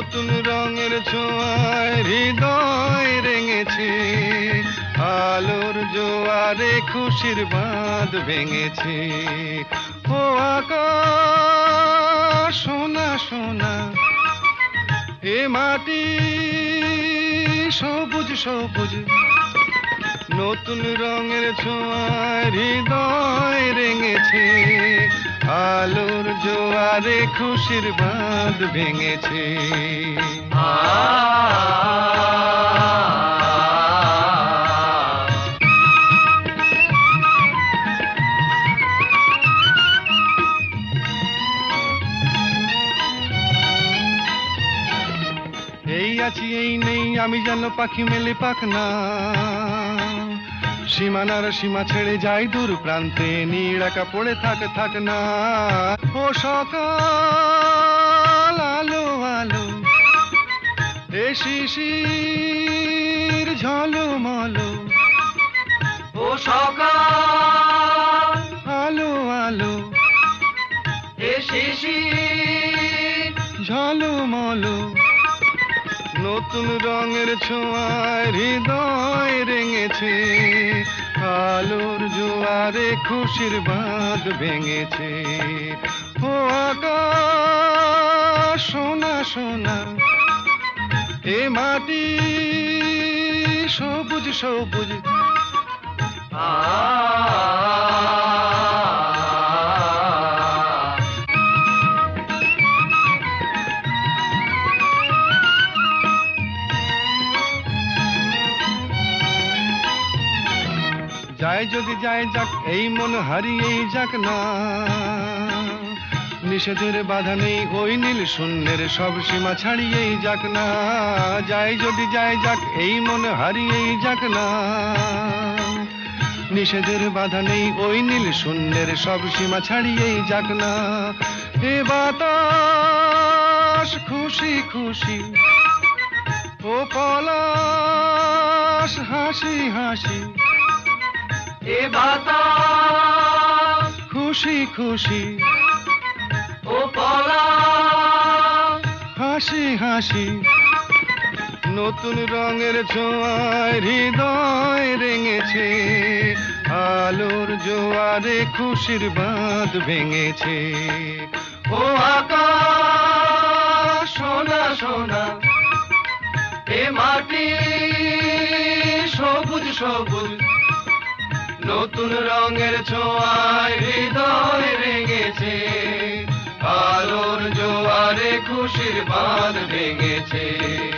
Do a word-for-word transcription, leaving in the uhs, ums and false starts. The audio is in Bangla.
নতুন রঙের ছোঁয়ায় হৃদয় রেঙেছে, আলোর জোয়ারে খুশির বাঁধ ভেঙেছে। ও আকাশ সোনা সোনা, এ মাটি সবুজ সবুজ, নতুন রঙের ছোঁয়ায় হৃদয় রেঙেছে, আলোর জোয়ারে খুশির বাঁধ ভেঙেছে। এই আছি এই নেই আমি যেন পাখি মেলে পাখনা, সীমানার সীমা ছেড়ে যাই দূর প্রান্তে, নীড় একা পড়ে থাক থাক না। ও সকাল আলো আলো, এ শিশির ঝলমলো, ও সকাল আলো আলো, এ শিশির ঝলমলো, নতুন রঙের ছোঁয়ায় হৃদয় রেঙেছে, আলোর জোয়ারে খুশির বাঁধ ভেঙেছে। ও আকাশ সোনা সোনা, এ মাটি সবুজ সবুজ, যায় যদি যায় যাক এই মন হারিয়েই যাক না, নিষেধের বাধা নেই ওই নীল শূন্যের সব সীমা ছাড়িয়েই যাক না। যায় যদি যায় যাক এই মন হারিয়েই যাক না, নিষেধের বাধা নেই ওই নীল শূন্যের সব সীমা ছাড়িয়েই যাক না। এ বাতাস খুশি খুশি, ও পলাশ হাসি হাসি, এ বাতাস খুশি খুশি, ও পলাশ হাসি হাসি, নতুন রঙের ছোঁয়ায় হৃদয় রেঙেছে, আলোর জোয়ারে খুশির বাঁধ ভেঙেছে। ও আকাশ সোনা সোনা, এ মাটি সবুজ সবুজ, নতুন রঙের ছোঁয়ায় হৃদয় রেঙেছে, আলোর জোয়ারে খুশির বাঁধ ভেঙেছে।